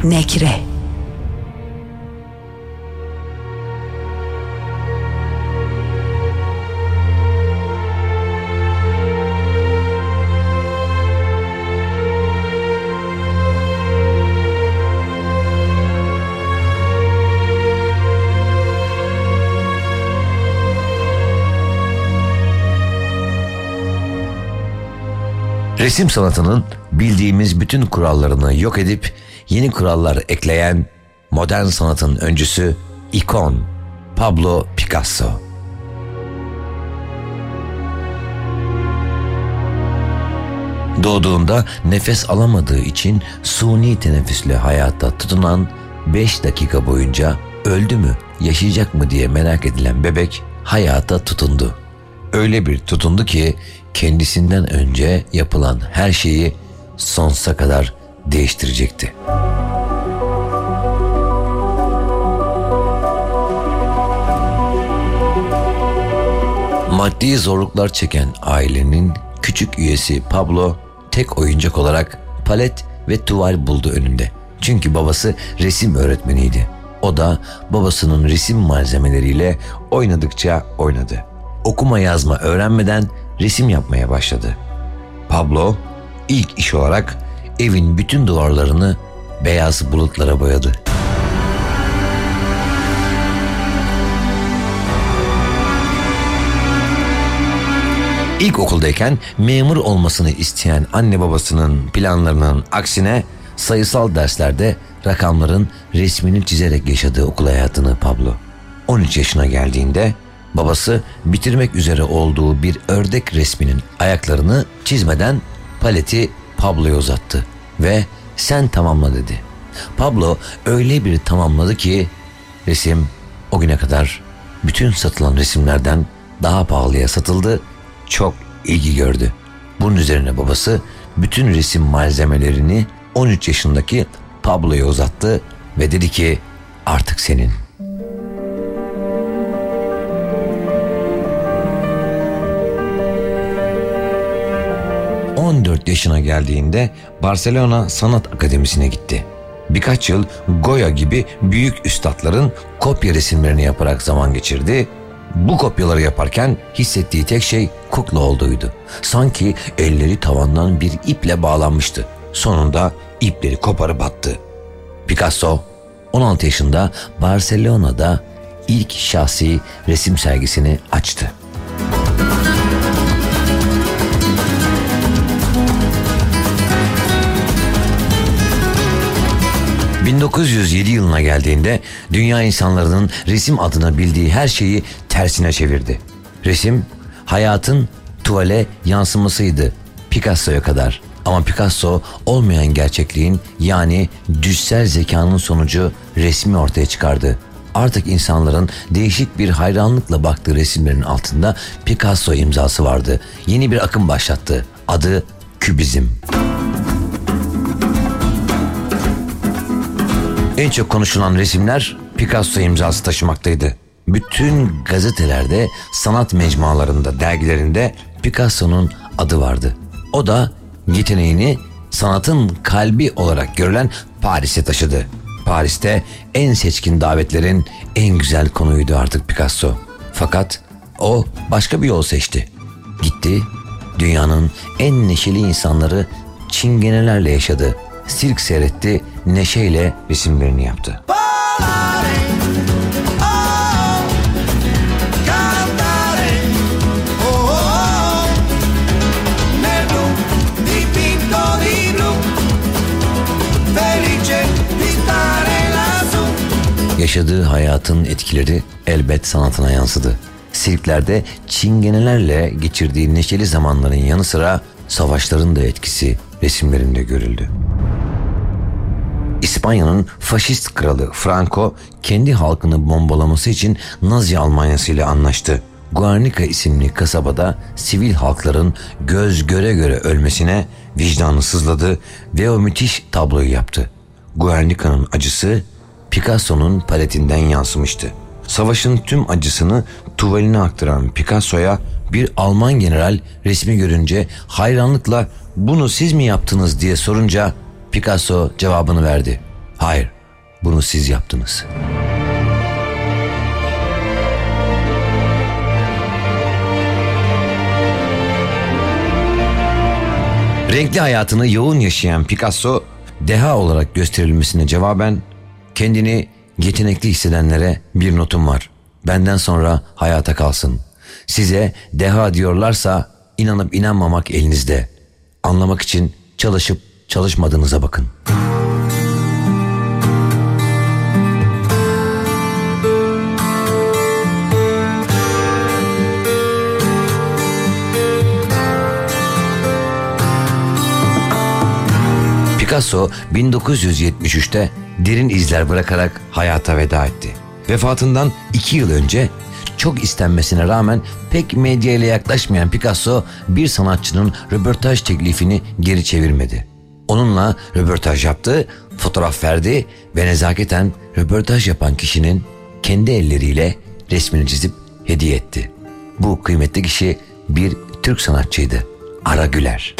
Nekre. Resim sanatının bildiğimiz bütün kurallarını yok edip yeni kurallar ekleyen modern sanatın öncüsü ikon Pablo Picasso. Doğduğunda nefes alamadığı için suni teneffüsle hayata tutunan 5 dakika boyunca öldü mü, yaşayacak mı diye merak edilen bebek hayata tutundu. Öyle bir tutundu ki kendisinden önce yapılan her şeyi sonsuza kadar değiştirecekti. Maddi zorluklar çeken ailenin küçük üyesi Pablo tek oyuncak olarak palet ve tuval buldu önünde. Çünkü babası resim öğretmeniydi. O da babasının resim malzemeleriyle oynadıkça oynadı. Okuma yazma öğrenmeden resim yapmaya başladı. Pablo ilk iş olarak evin bütün duvarlarını beyaz bulutlara boyadı. İlkokuldayken memur olmasını isteyen anne babasının planlarının aksine sayısal derslerde rakamların resmini çizerek yaşadığı okul hayatını Pablo. 13 yaşına geldiğinde babası bitirmek üzere olduğu bir ördek resminin ayaklarını çizmeden paleti Pablo'ya uzattı ve sen tamamla dedi. Pablo öyle bir tamamladı ki resim o güne kadar bütün satılan resimlerden daha pahalıya satıldı, çok ilgi gördü. Bunun üzerine babası bütün resim malzemelerini 13 yaşındaki Pablo'ya uzattı ve dedi ki artık senin. ...14 yaşına geldiğinde Barcelona Sanat Akademisi'ne gitti. Birkaç yıl Goya gibi büyük üstadların kopya resimlerini yaparak zaman geçirdi. Bu kopyaları yaparken hissettiği tek şey kukla olduğuydu. Sanki elleri tavandan bir iple bağlanmıştı. Sonunda ipleri koparıp attı. Picasso 16 yaşında Barcelona'da ilk şahsi resim sergisini açtı. ...1907 yılına geldiğinde dünya insanların resim adına bildiği her şeyi tersine çevirdi. Resim hayatın tuvale yansımasıydı Picasso'ya kadar. Ama Picasso olmayan gerçekliğin yani düşsel zekanın sonucu resmi ortaya çıkardı. Artık insanların değişik bir hayranlıkla baktığı resimlerin altında Picasso imzası vardı. Yeni bir akım başlattı. Adı Kübizm. En çok konuşulan resimler Picasso imzası taşımaktaydı. Bütün gazetelerde, sanat mecmualarında, dergilerinde Picasso'nun adı vardı. O da yeteneğini sanatın kalbi olarak görülen Paris'e taşıdı. Paris'te en seçkin davetlerin en güzel konuydu artık Picasso. Fakat o başka bir yol seçti. Gitti, dünyanın en neşeli insanları çingenelerle yaşadı. Sirk seyretti, neşeyle resimlerini yaptı. Yaşadığı hayatın etkileri elbet sanatına yansıdı. Sirklerde çingenelerle geçirdiği neşeli zamanların yanı sıra savaşların da etkisi resimlerinde görüldü. İspanya'nın faşist kralı Franco kendi halkını bombalaması için Nazi Almanyası ile anlaştı. Guernica isimli kasabada sivil halkların göz göre göre ölmesine vicdanı sızladı ve o müthiş tabloyu yaptı. Guernica'nın acısı Picasso'nun paletinden yansımıştı. Savaşın tüm acısını tuvaline aktaran Picasso'ya bir Alman general resmi görünce hayranlıkla "Bunu siz mi yaptınız?" diye sorunca Picasso cevabını verdi. Hayır, bunu siz yaptınız. Renkli hayatını yoğun yaşayan Picasso, deha olarak gösterilmesine cevaben kendini yetenekli hissedenlere bir notum var. Benden sonra hayata kalsın. Size deha diyorlarsa inanıp inanmamak elinizde. Anlamak için çalışıp çalışmadığınıza bakın. Picasso 1973'te derin izler bırakarak hayata veda etti. Vefatından 2 yıl önce çok istenmesine rağmen pek medyaya yaklaşmayan Picasso bir sanatçının röportaj teklifini geri çevirmedi. Onunla röportaj yaptı, fotoğraf verdi ve nezaketen röportaj yapan kişinin kendi elleriyle resmini çizip hediye etti. Bu kıymetli kişi bir Türk sanatçıydı. Ara Güler.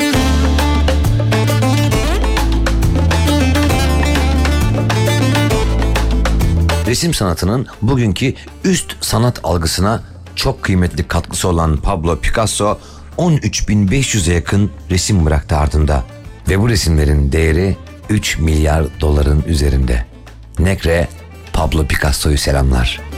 Resim sanatının bugünkü üst sanat algısına çok kıymetli katkısı olan Pablo Picasso 13.500'e yakın resim bıraktı ardında ve bu resimlerin değeri 3 milyar doların üzerinde. Necre Pablo Picasso'yu selamlar.